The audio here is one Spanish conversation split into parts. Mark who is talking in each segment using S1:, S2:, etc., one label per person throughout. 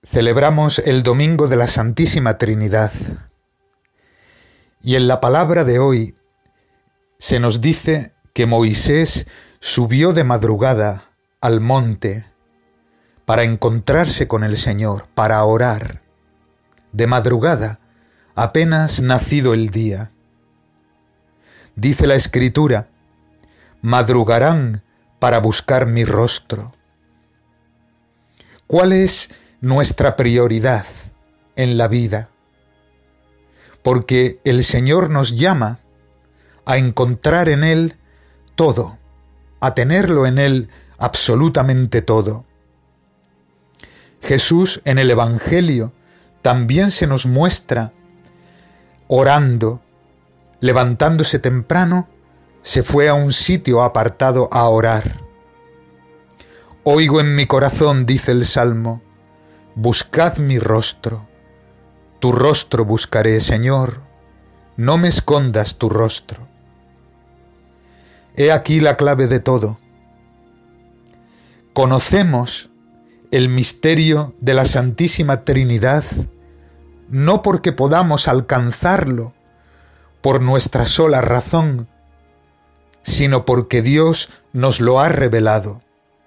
S1: Celebramos el Domingo de la Santísima Trinidad y en la palabra de hoy se nos dice que Moisés subió de madrugada al monte para encontrarse con el Señor, para orar. De madrugada, apenas nacido el día. Dice la Escritura, madrugarán para buscar mi rostro. ¿Cuál es nuestra prioridad en la vida? Porque el Señor nos llama a encontrar en Él todo, a tenerlo en Él absolutamente todo. Jesús en el Evangelio también se nos muestra orando, levantándose temprano, se fue a un sitio apartado a orar. Oigo en mi corazón, dice el Salmo, buscad mi rostro. Tu rostro buscaré, Señor, no me escondas tu rostro. He aquí la clave de todo. Conocemos el misterio de la Santísima Trinidad no porque podamos alcanzarlo por nuestra sola razón, sino porque Dios nos lo ha revelado.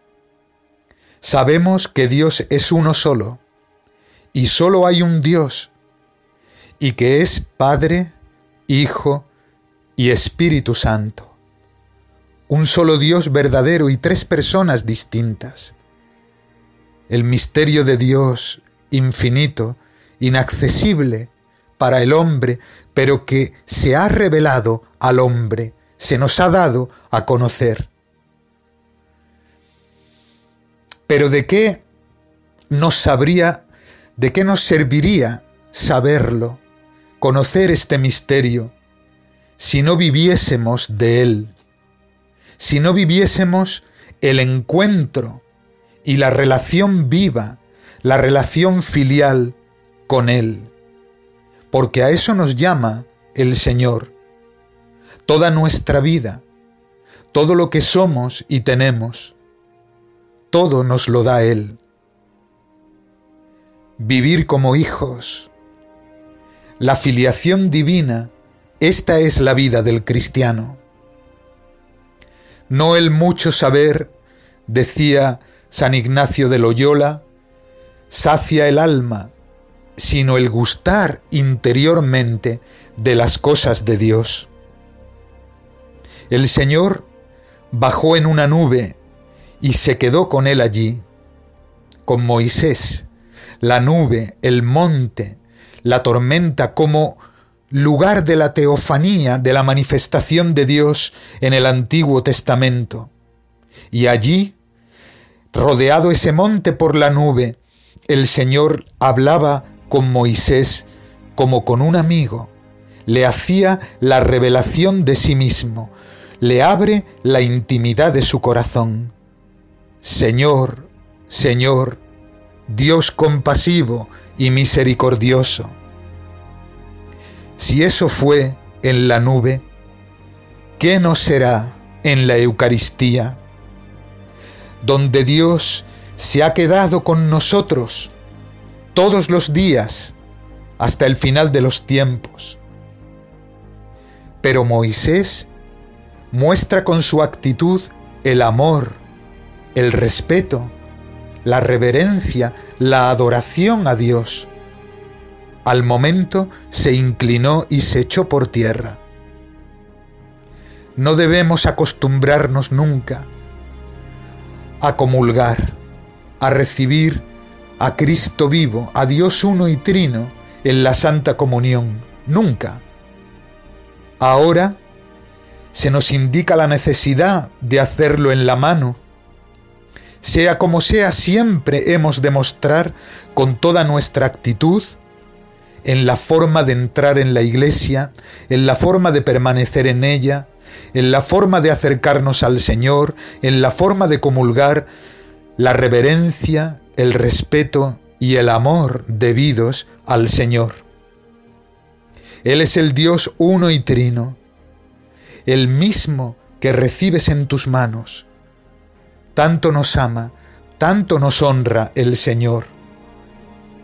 S1: Sabemos que Dios es uno solo, y solo hay un Dios, y que es Padre, Hijo y Espíritu Santo. Un solo Dios verdadero y tres personas distintas. El misterio de Dios infinito, inaccesible para el hombre, pero que se ha revelado al hombre, se nos ha dado a conocer. Pero ¿de qué nos serviría saberlo, conocer este misterio, si no viviésemos de él, si no viviésemos el encuentro y la relación viva, la relación filial con él? Porque a eso nos llama el Señor. Toda nuestra vida, todo lo que somos y tenemos, todo nos lo da Él. Vivir como hijos. La filiación divina, esta es la vida del cristiano. No el mucho saber, decía San Ignacio de Loyola, sacia el alma, sino el gustar interiormente de las cosas de Dios. El Señor bajó en una nube y se quedó con él allí, con Moisés, la nube, el monte, la tormenta como lugar de la teofanía, de la manifestación de Dios en el Antiguo Testamento. Y allí, rodeado ese monte por la nube, el Señor hablaba con Moisés como con un amigo, le hacía la revelación de sí mismo, le abre la intimidad de su corazón. Señor, Señor, Dios compasivo y misericordioso. Si eso fue en la nube, ¿qué no será en la Eucaristía, donde Dios se ha quedado con nosotros todos los días hasta el final de los tiempos? Pero Moisés muestra con su actitud el amor, el respeto, la reverencia, la adoración a Dios. Al momento se inclinó y se echó por tierra. No debemos acostumbrarnos nunca a comulgar, a recibir a Cristo vivo, a Dios uno y trino en la Santa Comunión. Nunca. Ahora se nos indica la necesidad de hacerlo en la mano. Sea como sea, siempre hemos de mostrar con toda nuestra actitud, en la forma de entrar en la iglesia, en la forma de permanecer en ella, en la forma de acercarnos al Señor, en la forma de comulgar, la reverencia, el respeto y el amor debidos al Señor. Él es el Dios uno y trino, el mismo que recibes en tus manos. Tanto nos ama, tanto nos honra el Señor.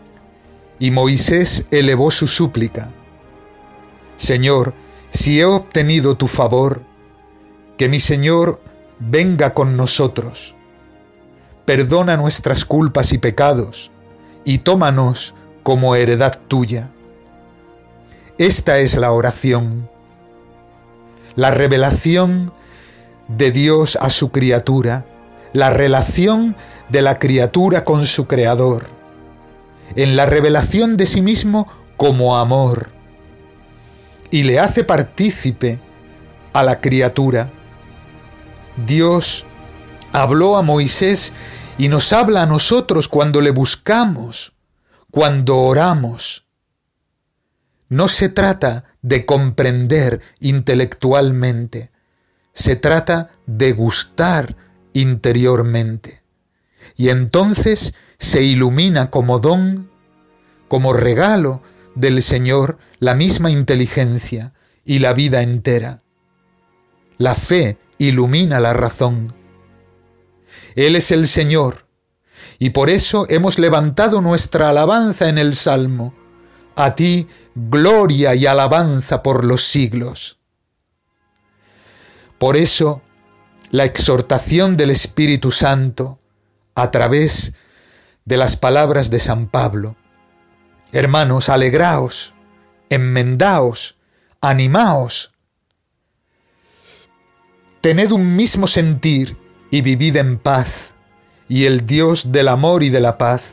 S1: Y Moisés elevó su súplica: Señor, si he obtenido tu favor, que mi Señor venga con nosotros. Perdona nuestras culpas y pecados, y tómanos como heredad tuya. Esta es la oración, la revelación de Dios a su criatura, la relación de la criatura con su Creador, en la revelación de sí mismo como amor, y le hace partícipe a la criatura. Dios habló a Moisés y nos habla a nosotros cuando le buscamos, cuando oramos. No se trata de comprender intelectualmente, se trata de gustar interiormente. Y entonces se ilumina como don, como regalo del Señor, la misma inteligencia y la vida entera. La fe ilumina la razón. Él es el Señor, y por eso hemos levantado nuestra alabanza en el Salmo. A ti, gloria y alabanza por los siglos. Por eso, la exhortación del Espíritu Santo, a través de las palabras de San Pablo: hermanos, alegraos, enmendaos, animaos, tened un mismo sentir y vivid en paz, y el Dios del amor y de la paz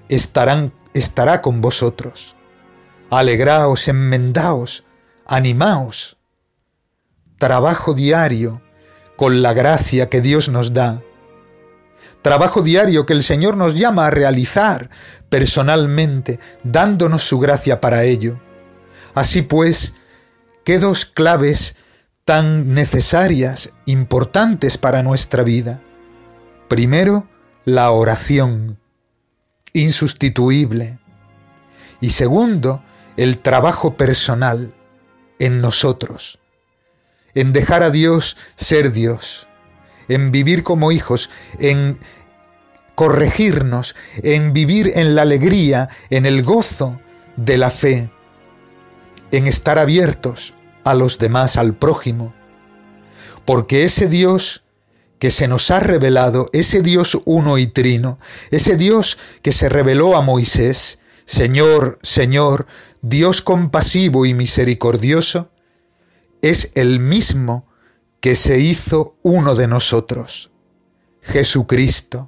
S1: estará con vosotros. Alegraos, enmendaos, animaos. Trabajo diario con la gracia que Dios nos da. Trabajo diario que el Señor nos llama a realizar personalmente, dándonos su gracia para ello. Así pues, qué dos claves tan necesarias, importantes para nuestra vida. Primero, la oración, insustituible. Y segundo, el trabajo personal en nosotros, en dejar a Dios ser Dios, en vivir como hijos, en corregirnos, en vivir en la alegría, en el gozo de la fe, en estar abiertos a los demás, al prójimo, porque ese Dios que se nos ha revelado, ese Dios uno y trino, ese Dios que se reveló a Moisés, Señor, Señor, Dios compasivo y misericordioso, es el mismo que se hizo uno de nosotros, Jesucristo.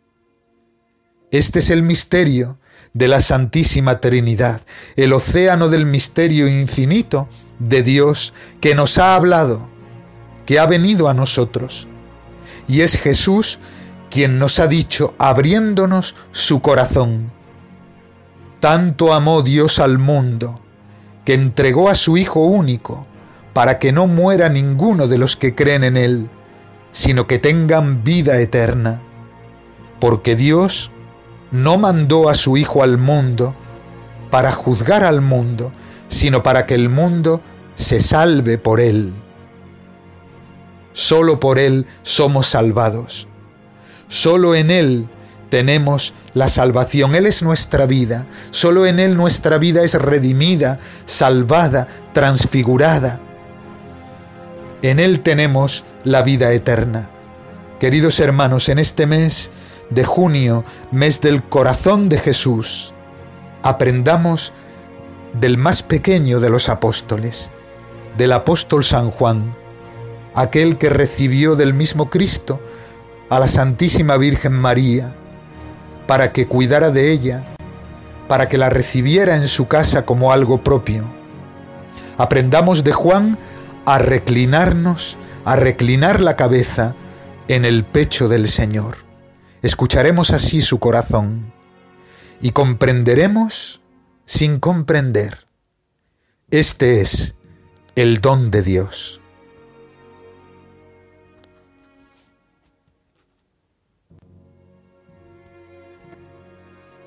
S1: Este es el misterio de la Santísima Trinidad, el océano del misterio infinito de Dios que nos ha hablado, que ha venido a nosotros. Y es Jesús quien nos ha dicho, abriéndonos su corazón: tanto amó Dios al mundo, que entregó a su Hijo único, para que no muera ninguno de los que creen en Él, sino que tengan vida eterna. Porque Dios no mandó a su Hijo al mundo para juzgar al mundo, sino para que el mundo se salve por Él. Solo por Él somos salvados. Solo en Él tenemos la salvación. Él es nuestra vida. Solo en Él nuestra vida es redimida, salvada, transfigurada. En Él tenemos la vida eterna. Queridos hermanos, en este mes de junio, mes del corazón de Jesús, aprendamos del más pequeño de los apóstoles, del apóstol San Juan, aquel que recibió del mismo Cristo a la Santísima Virgen María, para que cuidara de ella, para que la recibiera en su casa como algo propio. Aprendamos de Juan a reclinarnos, a reclinar la cabeza en el pecho del Señor. Escucharemos así su corazón y comprenderemos sin comprender. Este es el don de Dios.